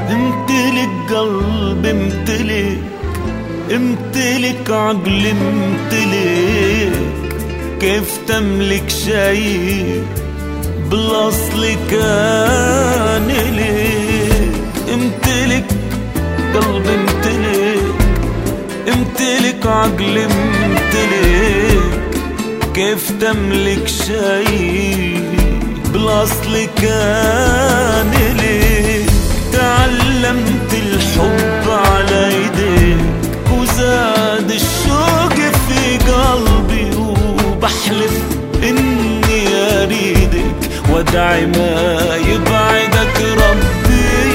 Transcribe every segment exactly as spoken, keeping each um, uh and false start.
امتلك قلب امتلك، امتلك عقل امتلك، كيف تملك شيء بالاصل كان لك. امتلك قلب امتلك، امتلك عقل امتلك، كيف تملك شيء بالاصل كان لك. تعلمت الحب على ايديك وزاد الشوق في قلبي، وبحلف اني اريدك وادعي ما يبعدك ربي.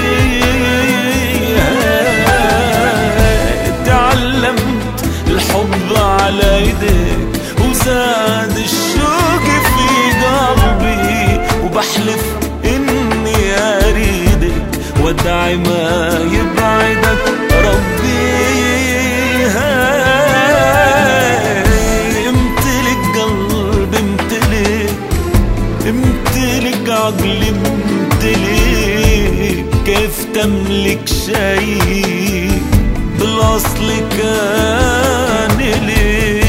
تعلمت الحب على ايديك وزاد الشوق في قلبي، وبحلف اني اريدك وادعي ما يبعدك ربي. امتلك قلب امتلك، امتلك عقل امتلك، كيف تملك شيء بالاصل كان لك.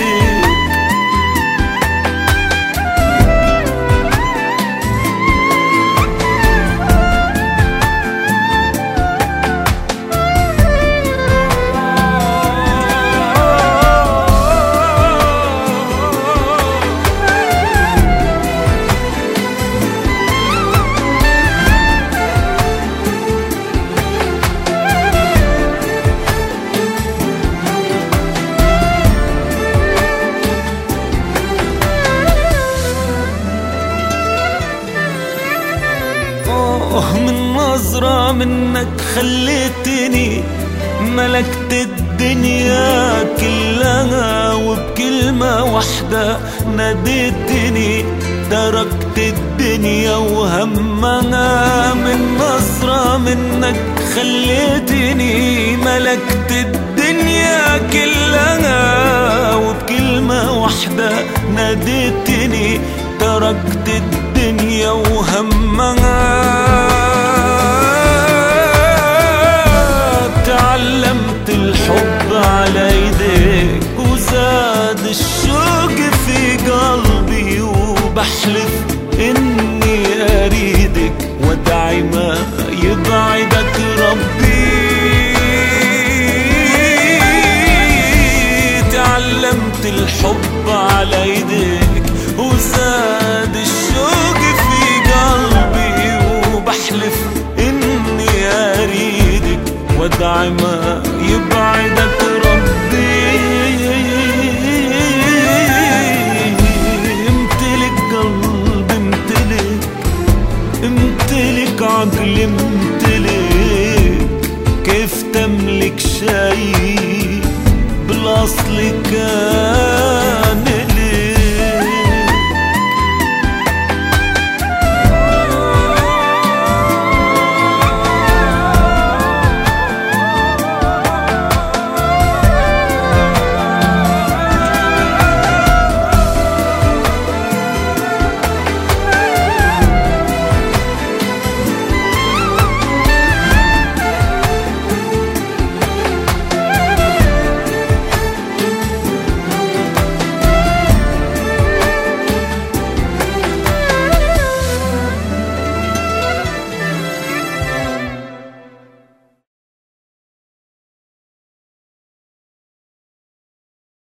من نظرة منك خليتني ملكت الدنيا كلها، وبكلمة واحدة ناديتني تركت الدنيا وهمها. من نظرة منك خليتني ملكت الدنيا كلها، وبكلمة واحدة ناديتني تركت الدنيا وهمها. تعلمت الحب على ايديك وزاد الشوق في قلبي، وبحلف اني اريدك وادعي ما يبعدك ربي. تعلمت الحب على ايديك وزاد الشوق في قلبي، وبحلف اني اريدك وادعي ما يبعدك ربي. امتلك قلب امتلك، امتلك عقل امتلك، كيف تملك شيء بالاصل كان